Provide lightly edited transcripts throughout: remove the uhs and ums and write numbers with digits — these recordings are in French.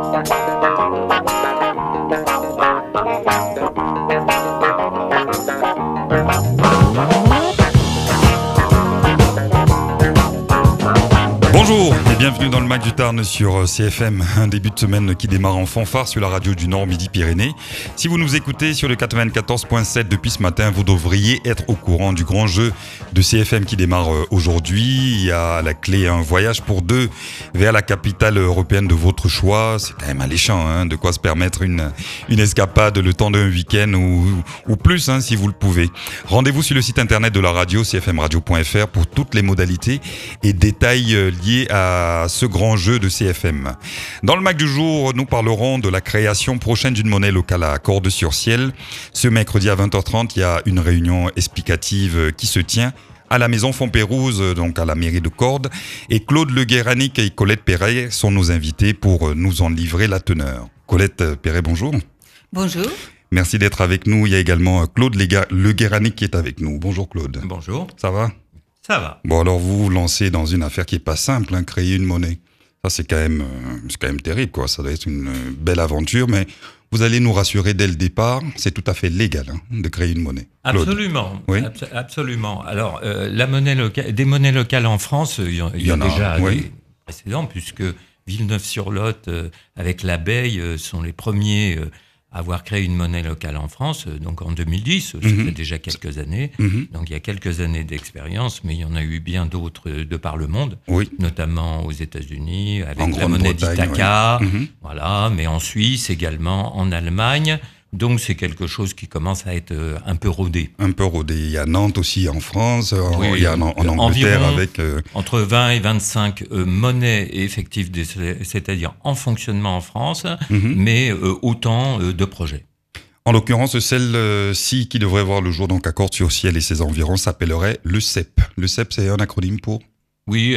Bonjour et bienvenue dans le Mag du Tarn sur CFM, un début de semaine qui démarre en fanfare sur la radio du Nord Midi-Pyrénées. Si vous nous écoutez sur le 94.7 depuis ce matin, vous devriez être au courant du grand jeu de CFM qui démarre aujourd'hui. Il y a à la clé un voyage pour deux vers la capitale européenne de votre choix. C'est quand même alléchant, hein, de quoi se permettre une escapade le temps d'un week-end ou plus, hein, si vous le pouvez. Rendez-vous sur le site internet de la radio, cfmradio.fr, pour toutes les modalités et détails liés à ce grand jeu de CFM. Dans le Mag du jour, nous parlerons de la création prochaine d'une monnaie locale à Cordes-sur-Ciel. Ce mercredi à 20h30, il y a une réunion explicative qui se tient à la maison Fontpérouse, donc à la mairie de Cordes. Et Claude Le Guéranic et Colette Perret sont nos invités pour nous en livrer la teneur. Colette Perret, bonjour. Bonjour. Merci d'être avec nous. Il y a également Claude Le Guéranic qui est avec nous. Bonjour Claude. Bonjour. Ça va ? Ça va. Bon, alors vous vous lancez dans une affaire qui est pas simple, hein, créer une monnaie. Ça, c'est quand même terrible, quoi. Ça doit être une belle aventure, mais vous allez nous rassurer dès le départ, c'est tout à fait légal, hein, de créer une monnaie. Claude. Absolument. Oui. Absolument. Alors, la monnaie des monnaies locales en France, il y en a déjà des précédents, puisque Villeneuve-sur-Lot, avec l'Abeille, sont les premiers à avoir créé une monnaie locale en France, donc en 2010, ça fait déjà quelques années. Donc il y a quelques années d'expérience, mais il y en a eu bien d'autres de par le monde, notamment aux États-Unis, avec la monnaie d'Ithaca, voilà, mais en Suisse également, en Allemagne. Donc c'est quelque chose qui commence à être un peu rodé. Un peu rodé. Il y a Nantes aussi en France, il y a en Angleterre avec... Entre 20 et 25 monnaies effectives, c'est-à-dire en fonctionnement en France, mais autant de projets. En l'occurrence, celle-ci qui devrait voir le jour donc à Cordes-sur-Ciel et ses environs s'appellerait le CEP. Le CEP, c'est un acronyme pour ? Oui,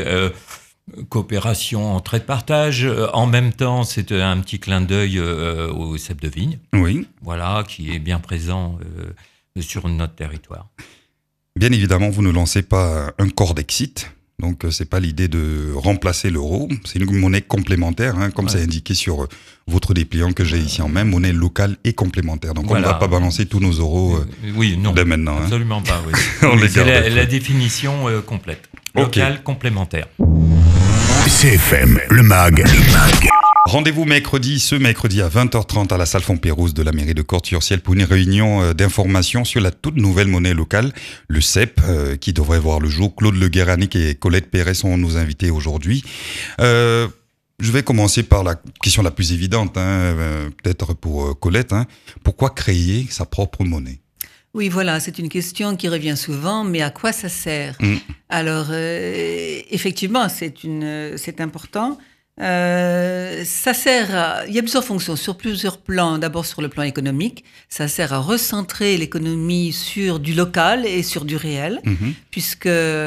coopération, entraide, partage. En même temps, c'est un petit clin d'œil au cep de vigne. Oui. Voilà, qui est bien présent sur notre territoire. Bien évidemment, vous ne lancez pas un Cordexit. Donc, c'est pas l'idée de remplacer l'euro. C'est une monnaie complémentaire, hein, comme c'est indiqué sur votre dépliant que j'ai ici en main, monnaie locale et complémentaire. Donc, on ne va pas balancer tous nos euros dès maintenant. Absolument pas, oui. C'est la définition complète. Locale, complémentaire. CFM, le MAG. Rendez-vous ce mercredi à 20h30 à la salle Fontpérouse de la mairie de Cordes-sur-Ciel pour une réunion d'information sur la toute nouvelle monnaie locale, le CEP, qui devrait voir le jour. Claude Le Guéranic et Colette Perret sont nos invités aujourd'hui. Je vais commencer par la question la plus évidente, peut-être pour Colette. Pourquoi créer sa propre monnaie ? Oui, voilà, c'est une question qui revient souvent, mais à quoi ça sert ? Alors, effectivement, c'est important. Ça sert il y a plusieurs fonctions, sur plusieurs plans. D'abord, sur le plan économique, ça sert à recentrer l'économie sur du local et sur du réel, puisque,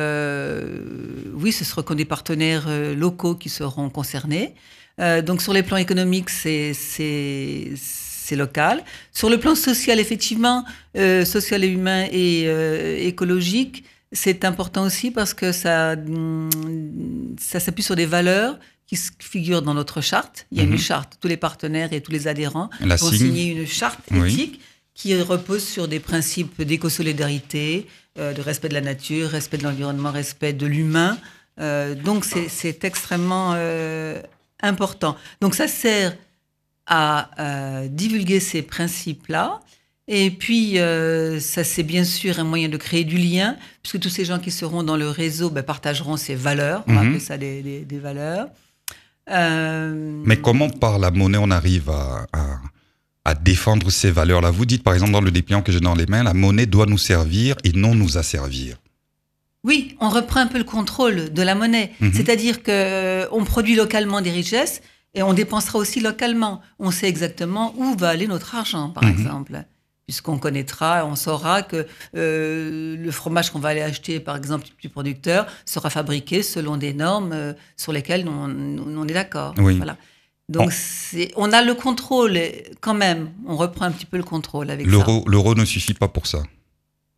ce seront des partenaires locaux qui seront concernés. Donc, sur les plans économiques, c'est local. Sur le plan social, effectivement, social et humain et écologique, c'est important aussi parce que ça s'appuie sur des valeurs qui figurent dans notre charte. Il y a une charte, tous les partenaires et tous les adhérents vont signer une charte éthique qui repose sur des principes d'éco-solidarité, de respect de la nature, respect de l'environnement, respect de l'humain. Donc c'est extrêmement important. Donc ça sert à divulguer ces principes-là. Et puis, ça c'est bien sûr un moyen de créer du lien, puisque tous ces gens qui seront dans le réseau partageront ces valeurs, on va appeler ça des valeurs. Mais comment par la monnaie on arrive à défendre ces valeurs-là ? Vous dites par exemple dans le dépliant que j'ai dans les mains, la monnaie doit nous servir et non nous asservir. Oui, on reprend un peu le contrôle de la monnaie, c'est-à-dire qu'on produit localement des richesses et on dépensera aussi localement. On sait exactement où va aller notre argent, par exemple. Puisqu'on connaîtra, on saura que le fromage qu'on va aller acheter, par exemple, du producteur, sera fabriqué selon des normes sur lesquelles on est d'accord. Oui. Voilà. Donc, on a le contrôle quand même. On reprend un petit peu le contrôle avec ça. L'euro ne suffit pas pour ça.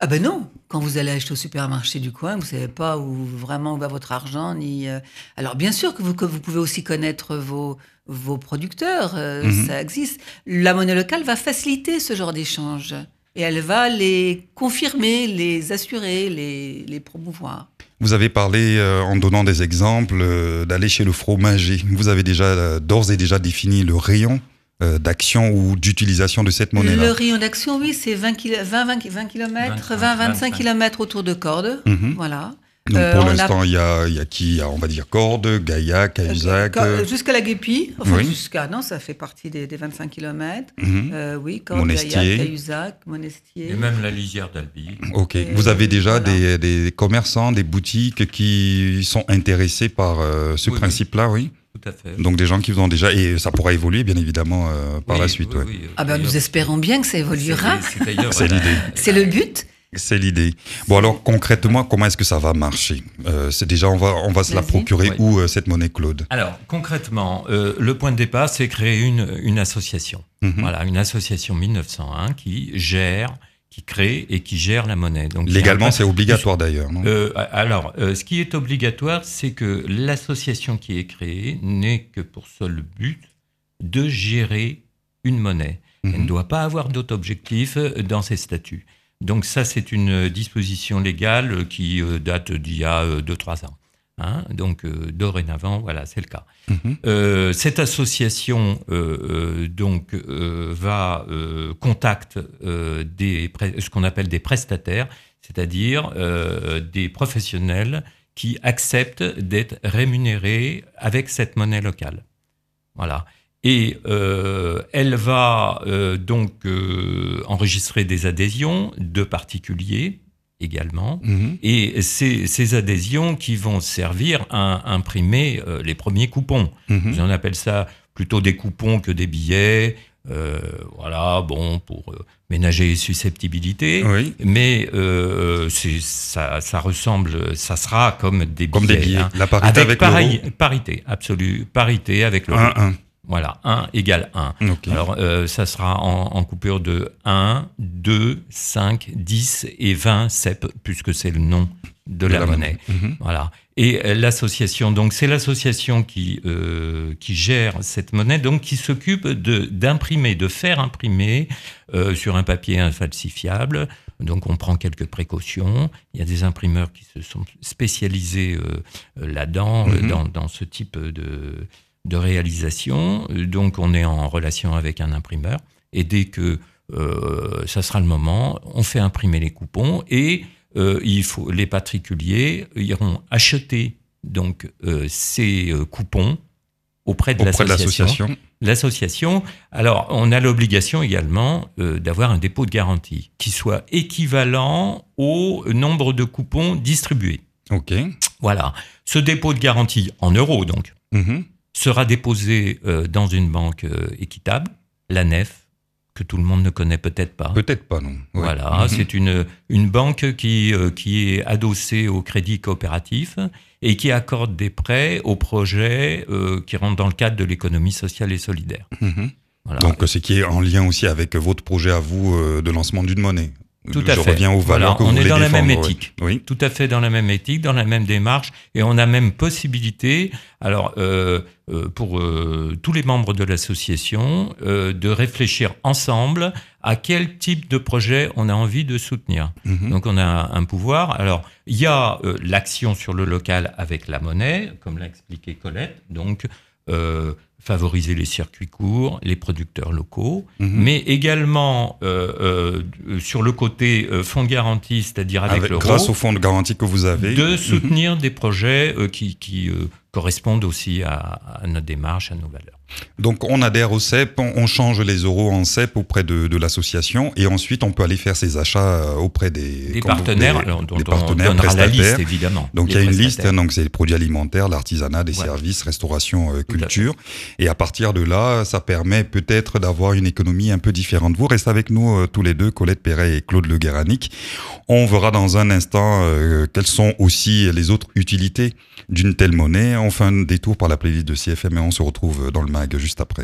Ah ben non, quand vous allez acheter au supermarché du coin, vous savez pas où va votre argent, ni. Alors bien sûr que vous pouvez aussi connaître vos producteurs, ça existe. La monnaie locale va faciliter ce genre d'échange et elle va les confirmer, les assurer, les promouvoir. Vous avez parlé, en donnant des exemples, d'aller chez le fromager. Vous avez d'ores et déjà défini le rayon d'action ou d'utilisation de cette monnaie-là. Le rayon d'action, oui, c'est 20 km, 20-25 km autour de Cordes. Voilà. Donc pour l'instant, il y a qui, on va dire Cordes, Gaillac, Cahuzac. Jusqu'à la Guépie. Enfin, oui. Non, ça fait partie des 25 km. Oui, Cordes, Monestier. Gaillac, Cahuzac, Monestier. Et même la lisière d'Albi. Ok. Vous avez déjà des commerçants, des boutiques qui sont intéressés par ce principe-là, oui. Tout à fait. Donc des gens qui vous ont déjà... Et ça pourra évoluer, bien évidemment, par la suite. Oui. Ah ben, nous espérons bien que ça évoluera. C'est l'idée. C'est le but. C'est l'idée. Bon, alors concrètement, comment est-ce que ça va marcher ? C'est déjà, on va se la procurer où, cette monnaie, Claude ? Alors concrètement, le point de départ, c'est créer une association. Voilà, une association 1901 qui crée et qui gère la monnaie. Donc, légalement, c'est obligatoire d'ailleurs, non ? Alors, ce qui est obligatoire, c'est que l'association qui est créée n'est que pour seul but de gérer une monnaie. Elle ne doit pas avoir d'autre objectif dans ses statuts. Donc ça, c'est une disposition légale qui date d'il y a 2-3 ans. Donc dorénavant, voilà, c'est le cas. Cette association contacte ce qu'on appelle des prestataires, c'est-à-dire des professionnels qui acceptent d'être rémunérés avec cette monnaie locale. Voilà. Et elle va enregistrer des adhésions de particuliers également, et ces adhésions qui vont servir à imprimer les premiers coupons. On appelle ça plutôt des coupons que des billets, pour ménager les susceptibilités, mais ça ressemble, ça sera comme des billets. Comme des billets, la parité avec l'euro. Parité, absolue, parité avec l'euro. 1. Voilà, 1 égale 1. Okay. Alors, ça sera en coupure de 1, 2, 5, 10 et 20 cep, puisque c'est le nom de la monnaie. Voilà. Et l'association, donc c'est l'association qui gère cette monnaie, donc qui s'occupe de faire imprimer sur un papier infalsifiable. Donc on prend quelques précautions. Il y a des imprimeurs qui se sont spécialisés là-dedans, dans ce type de réalisation. Donc on est en relation avec un imprimeur, et dès que ça sera le moment, on fait imprimer les coupons, et les particuliers iront acheter donc ces coupons auprès de l'association. L'association, alors on a l'obligation également d'avoir un dépôt de garantie qui soit équivalent au nombre de coupons distribués. Ok. Voilà. Ce dépôt de garantie en euros donc sera déposé dans une banque équitable, la Nef, que tout le monde ne connaît peut-être pas. Peut-être pas, non. Ouais. Voilà, c'est une banque qui est adossée au crédit coopératif et qui accorde des prêts aux projets qui rentrent dans le cadre de l'économie sociale et solidaire. Voilà. Donc, ce qui est en lien aussi avec votre projet à vous de lancement d'une monnaie. Tout à fait. Je reviens aux valeurs que vous voulez défendre. On est dans la même éthique. Oui. Tout à fait dans la même éthique, dans la même démarche, et on a même possibilité, alors pour tous les membres de l'association, de réfléchir ensemble à quel type de projet on a envie de soutenir. Donc on a un pouvoir. Alors il y a l'action sur le local avec la monnaie, comme l'a expliqué Colette. Donc favoriser les circuits courts, les producteurs locaux, mais également sur le côté fonds de garantie, c'est-à-dire avec l'euro. Grâce au fonds de garantie que vous avez. De soutenir des projets qui correspondent aussi à notre démarche, à nos valeurs. Donc on adhère au CEP, on change les euros en CEP auprès de l'association, et ensuite on peut aller faire ses achats auprès des partenaires, dont on donnera la liste évidemment. Donc il y a une liste, donc c'est les produits alimentaires, l'artisanat, des services, restauration, culture, et à partir de là, ça permet peut-être d'avoir une économie un peu différente. Vous restez avec nous tous les deux, Colette Perret et Claude Le Guéranic. On verra dans un instant quelles sont aussi les autres utilités d'une telle monnaie. On fait un détour par la playlist de CFM et on se retrouve dans le mag juste après.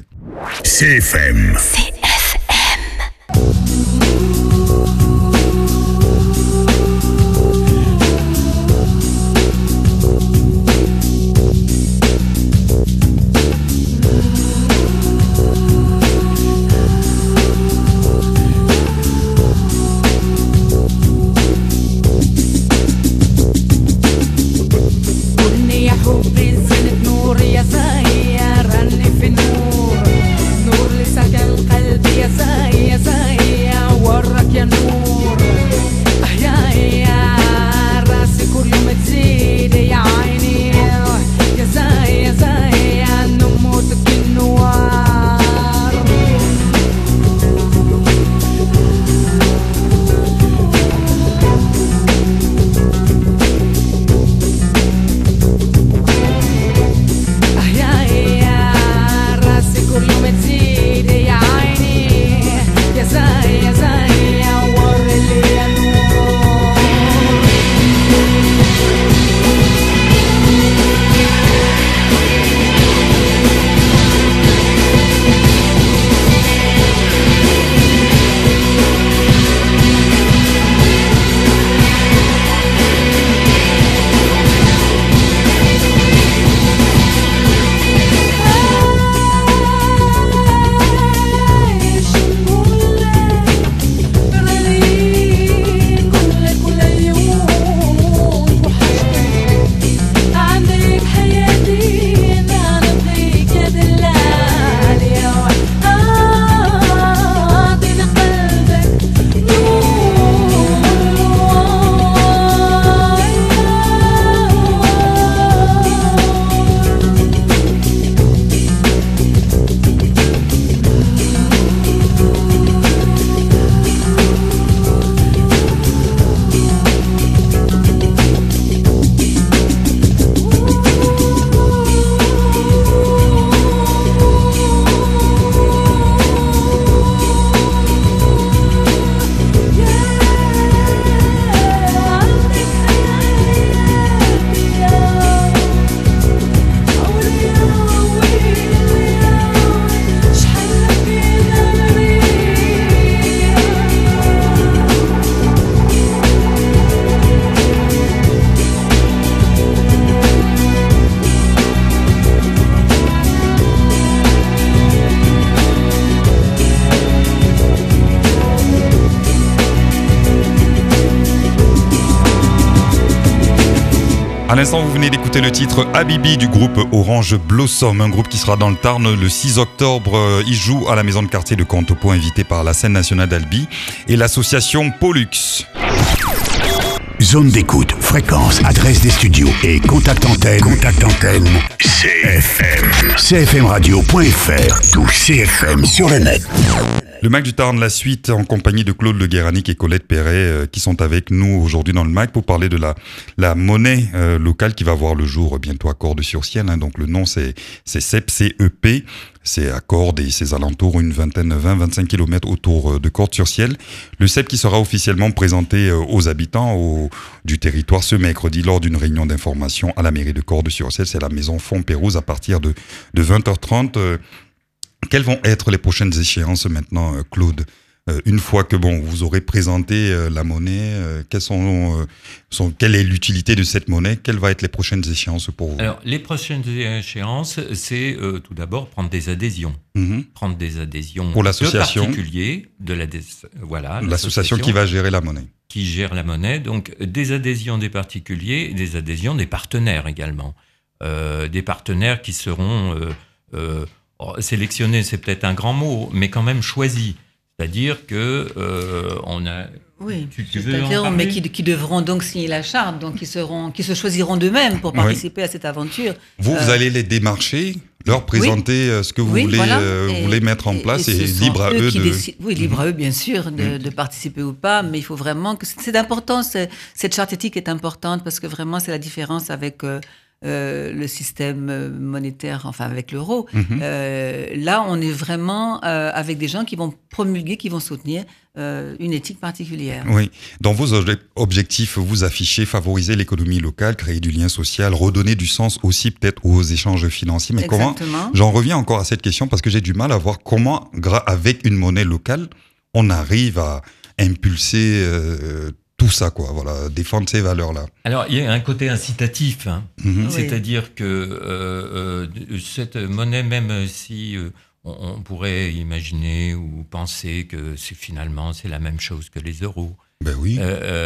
CFM. l'instant, vous venez d'écouter le titre Habibi du groupe Orange Blossom, un groupe qui sera dans le Tarn le 6 octobre. Il joue à la maison de quartier de Contrepoint, invité par la scène nationale d'Albi et l'association Pollux. Zone d'écoute, fréquence, adresse des studios et contact antenne. CFM. CFMradio.fr. Tout CFM sur le net. Le MAC du Tarn, la suite en compagnie de Claude Le Guéranic et Colette Perret qui sont avec nous aujourd'hui dans le MAC pour parler de la monnaie locale qui va voir le jour bientôt à Cordes-sur-Ciel. Donc le nom c'est CEP, CEP. C'est à Cordes et ses alentours, une 20-25 km autour de Cordes-sur-Ciel. Le CEP qui sera officiellement présenté aux habitants du territoire ce mercredi lors d'une réunion d'information à la mairie de Cordes-sur-Ciel. C'est la maison Font-Pérouse à partir de 20h30. Quelles vont être les prochaines échéances maintenant, Claude ? Une fois que vous aurez présenté la monnaie, quelle est l'utilité de cette monnaie ? Quelles vont être les prochaines échéances pour vous ? Alors, les prochaines échéances, c'est tout d'abord prendre des adhésions. Prendre des adhésions pour l'association, de particuliers, l'association qui va gérer la monnaie. Qui gère la monnaie, donc des adhésions des particuliers, des adhésions des partenaires également. Des partenaires qui seront sélectionnés, c'est peut-être un grand mot, mais quand même choisis. C'est-à-dire que on a. Oui, c'est-à-dire, mais qui devront donc signer la charte, donc qui se choisiront d'eux-mêmes pour participer à cette aventure. Vous allez les démarcher, leur présenter ce que vous voulez mettre en place, et libre à eux de. Oui, libre à eux bien sûr de participer ou pas, mais il faut vraiment que c'est important. Cette charte éthique est importante parce que vraiment c'est la différence avec. Le système monétaire, enfin avec l'euro. Là, on est vraiment avec des gens qui vont promulguer, qui vont soutenir une éthique particulière. Oui. Dans vos objectifs, vous affichez favoriser l'économie locale, créer du lien social, redonner du sens aussi peut-être aux échanges financiers. Mais Exactement. Comment, j'en reviens encore à cette question parce que j'ai du mal à voir comment, avec une monnaie locale, on arrive à impulser tout ça, défendre ces valeurs-là. Alors, il y a un côté incitatif, c'est-à-dire que cette monnaie, même si on pourrait imaginer ou penser que c'est la même chose que les euros. Ben oui.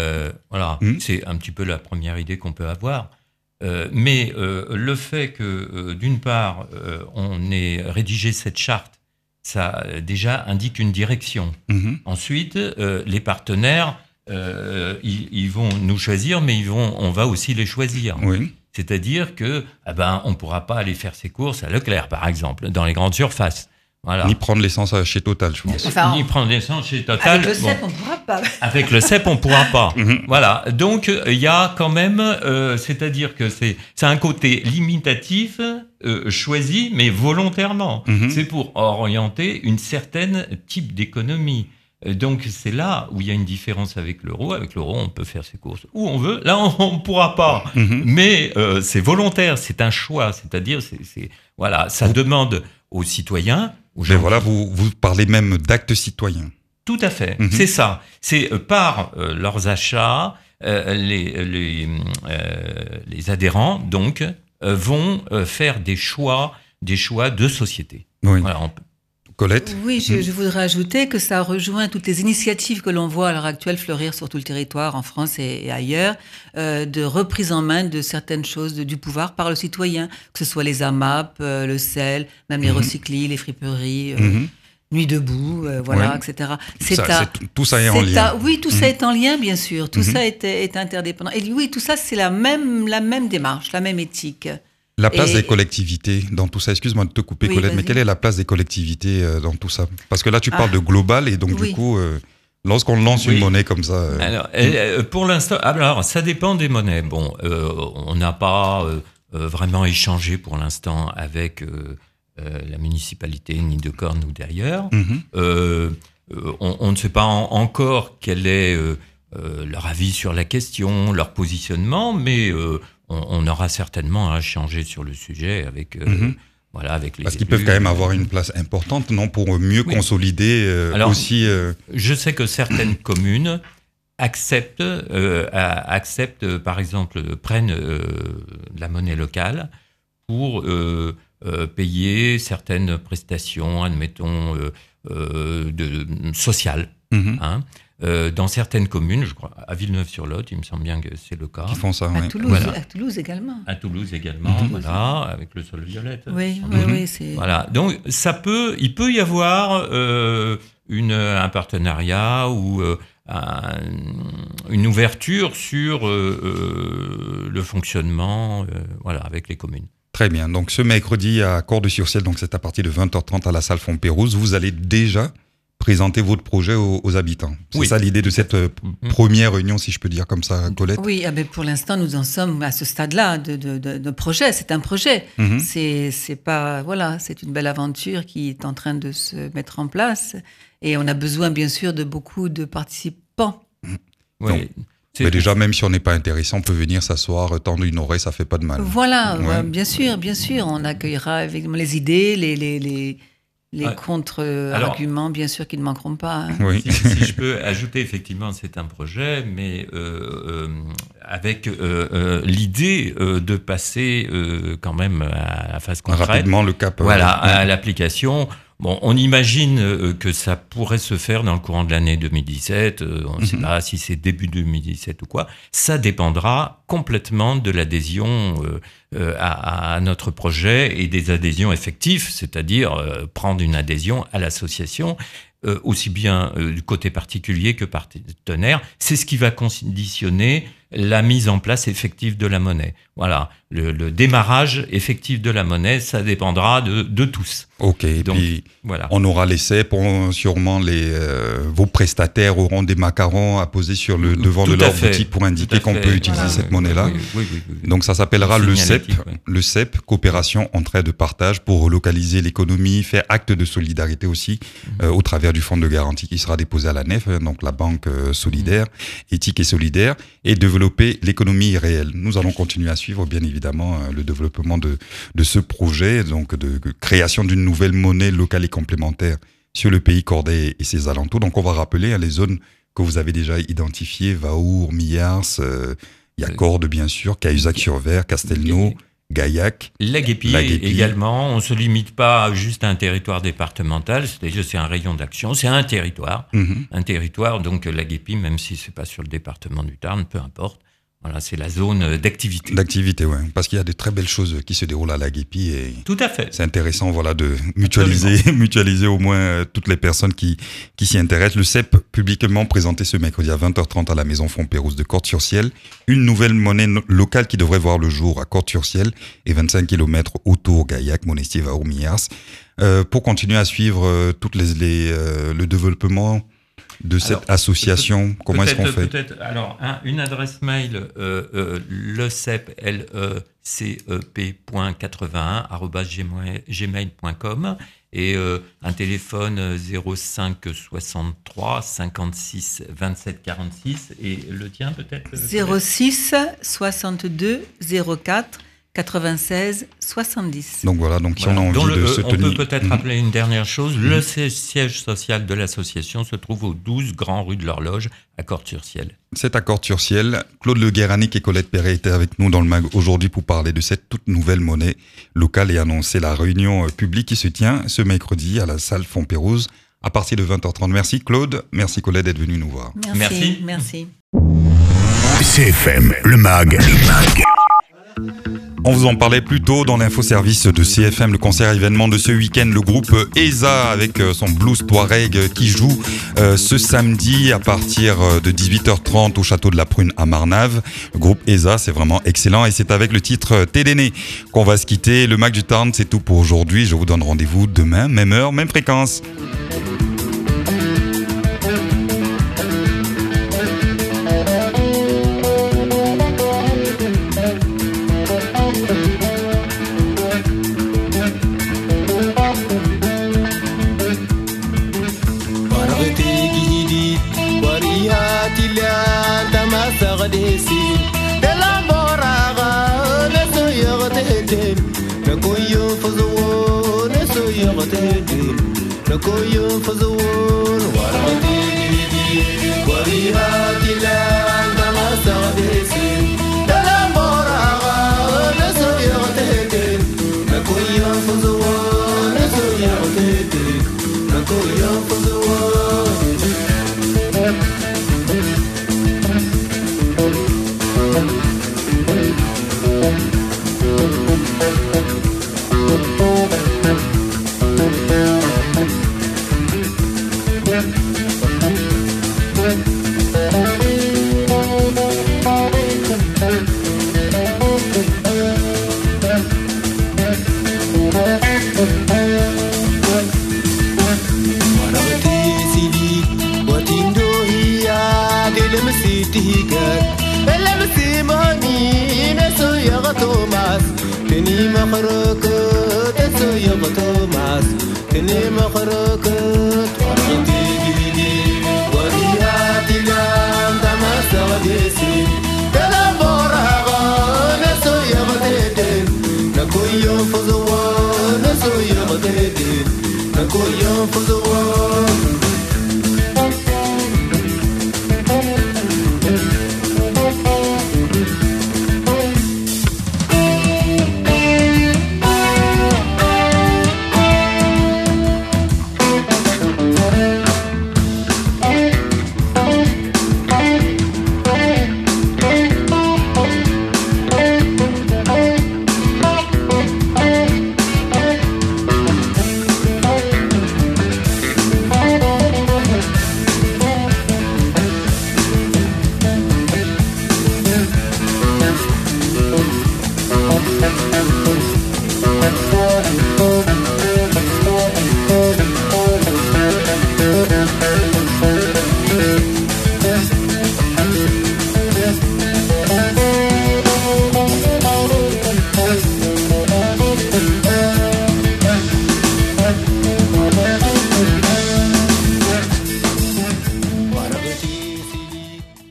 C'est un petit peu la première idée qu'on peut avoir. Mais le fait que, d'une part, on ait rédigé cette charte, ça déjà indique une direction. Ensuite, les partenaires... ils vont nous choisir, mais on va aussi les choisir. Oui. C'est-à-dire que on pourra pas aller faire ses courses à Leclerc, par exemple, dans les grandes surfaces. Voilà. Ni prendre l'essence chez Total, je pense. Ni prendre l'essence chez Total. Avec le CEP, on ne pourra pas. Avec le CEP, on ne pourra pas. Voilà. Donc, il y a quand même... c'est-à-dire que c'est un côté limitatif, choisi, mais volontairement. C'est pour orienter une certaine type d'économie. Donc, c'est là où il y a une différence avec l'euro. Avec l'euro, on peut faire ses courses où on veut. Là, on ne pourra pas. Mais c'est volontaire, c'est un choix. C'est-à-dire, ça demande aux citoyens... Mais voilà, vous parlez même d'actes citoyens. Tout à fait, c'est ça. C'est par leurs achats, les adhérents, donc, vont faire des choix de société. Oui. Voilà, Colette ? Oui, je voudrais ajouter que ça rejoint toutes les initiatives que l'on voit à l'heure actuelle fleurir sur tout le territoire, en France et ailleurs, de reprise en main de certaines choses du pouvoir par le citoyen, que ce soit les AMAP, le sel, même les recyclis, les friperies, Nuit debout, etc. Tout ça est en lien. Oui, tout ça est en lien, bien sûr. Tout ça est interdépendant. Et oui, tout ça, c'est la même démarche, la même éthique. La place des collectivités dans tout ça, excuse-moi de te couper, Colette, mais quelle est la place des collectivités dans tout ça ? Parce que là, tu parles de global et donc du coup, lorsqu'on lance une monnaie comme ça... Alors, pour l'instant, ça dépend des monnaies. Bon, on n'a pas vraiment échangé pour l'instant avec la municipalité, ni de Corne ou d'ailleurs. On ne sait pas encore quel est leur avis sur la question, leur positionnement, mais... on aura certainement à échanger sur le sujet avec les Parce qu'ils peuvent quand même avoir une place importante, non, pour mieux consolider aussi... Je sais que certaines communes acceptent, par exemple, prennent de la monnaie locale pour payer certaines prestations, admettons, sociales. dans certaines communes, je crois, à Villeneuve-sur-Lot, il me semble bien que c'est le cas. Qui font ça, à Toulouse également. À Toulouse également, voilà, avec le sol violette. Oui, c'est... Voilà, donc il peut y avoir un partenariat ou une ouverture sur le fonctionnement, avec les communes. Très bien. Donc, ce mercredi à Cordes-sur-Ciel, donc c'est à partir de 20h30 à la salle Font-Pérouse, vous allez déjà présenter votre projet aux habitants. C'est ça l'idée de cette première réunion, si je peux dire comme ça, Colette? Oui, pour l'instant, nous en sommes à ce stade-là de projet. C'est un projet. C'est pas, c'est une belle aventure qui est en train de se mettre en place. Et on a besoin, bien sûr, de beaucoup de participants. Oui. Mais déjà, même si on n'est pas intéressant, on peut venir s'asseoir, tendre une oreille, ça fait pas de mal. Voilà, bien sûr. On accueillera évidemment les idées, les contre-arguments, bien sûr, qui ne manqueront pas. Oui. Si je peux ajouter, effectivement, c'est un projet, mais avec l'idée de passer quand même à la phase concrète. Rapidement, le cap. À l'application. Bon, on imagine que ça pourrait se faire dans le courant de l'année 2017. On ne sait pas si c'est début 2017 ou quoi. Ça dépendra complètement de l'adhésion à notre projet et des adhésions effectives, c'est-à-dire prendre une adhésion à l'association, aussi bien du côté particulier que partenaire. C'est ce qui va conditionner la mise en place effective de la monnaie. Voilà, le démarrage effectif de la monnaie, ça dépendra de tous. Ok, donc, puis on aura l'essai, sûrement vos prestataires auront des macarons à poser sur le devant de leur boutique pour indiquer qu'on peut utiliser cette monnaie-là. Oui. Donc ça s'appellera le CEP, Coopération, Entraide, Partage, pour relocaliser l'économie, faire acte de solidarité aussi, au travers du fonds de garantie qui sera déposé à la NEF, donc la banque solidaire, éthique et solidaire, et développer l'économie réelle. Nous allons continuer à suivre, bien évidemment, le développement de ce projet, donc de création d'une nouvelle monnaie locale et complémentaire sur le pays cordais et ses alentours. Donc on va rappeler les zones que vous avez déjà identifiées, Vaour, Millars, il y a Cordes bien sûr, Cahuzac-sur-Ver, Castelnau, Gaillac. La Guépille également. On ne se limite pas juste à un territoire départemental, c'est un rayon d'action, c'est un territoire. Un territoire, donc la Guépille, même si ce n'est pas sur le département du Tarn, peu importe. Voilà, c'est la zone d'activité. D'activité, oui. Parce qu'il y a de très belles choses qui se déroulent à la Guépille. Et tout à fait. C'est intéressant, de mutualiser au moins toutes les personnes qui s'y intéressent. Le CEP, publiquement présenté ce mercredi à 20h30 à la Maison Font-Pérouse de Cordes-sur-Ciel. Une nouvelle monnaie locale qui devrait voir le jour à Cordes-sur-Ciel et 25 km autour, Gaillac, Monestier, Vaour, Millars. Pour continuer à suivre le développement de cette association, comment est-ce qu'on fait? Alors, une adresse mail, lecep.81@gmail.com et un téléphone 05 63 56 27 46 et le tien peut-être 06 62 04 96 70. Donc voilà, si on a envie de se tenir... On peut peut-être rappeler une dernière chose. Le siège social de l'association se trouve au 12 Grand Rue de l'Horloge à Cordes-sur-Ciel. C'est à Cordes-sur-Ciel. Claude Le Guéranic et Colette Perret étaient avec nous dans le MAG aujourd'hui pour parler de cette toute nouvelle monnaie locale et annoncer la réunion publique qui se tient ce mercredi à la salle Font-Pérouse à partir de 20h30. Merci Claude, merci Colette d'être venu nous voir. Merci. CFM, le MAG. On vous en parlait plus tôt dans l'infoservice de CFM, le concert événement de ce week-end, le groupe ESA avec son blues Touareg qui joue ce samedi à partir de 18h30 au château de la Prune à Marnave. Le groupe ESA, c'est vraiment excellent et c'est avec le titre Tédéné qu'on va se quitter. Le Mac du Tarn, c'est tout pour aujourd'hui. Je vous donne rendez-vous demain, même heure, même fréquence. مخرك تسوي توماس كني مخرك تورتي جديدي ورياتي لام دمس وديسي كلام بورها نسوي غديدين نكوي فزوان نسوي غديدين نكوي فزوان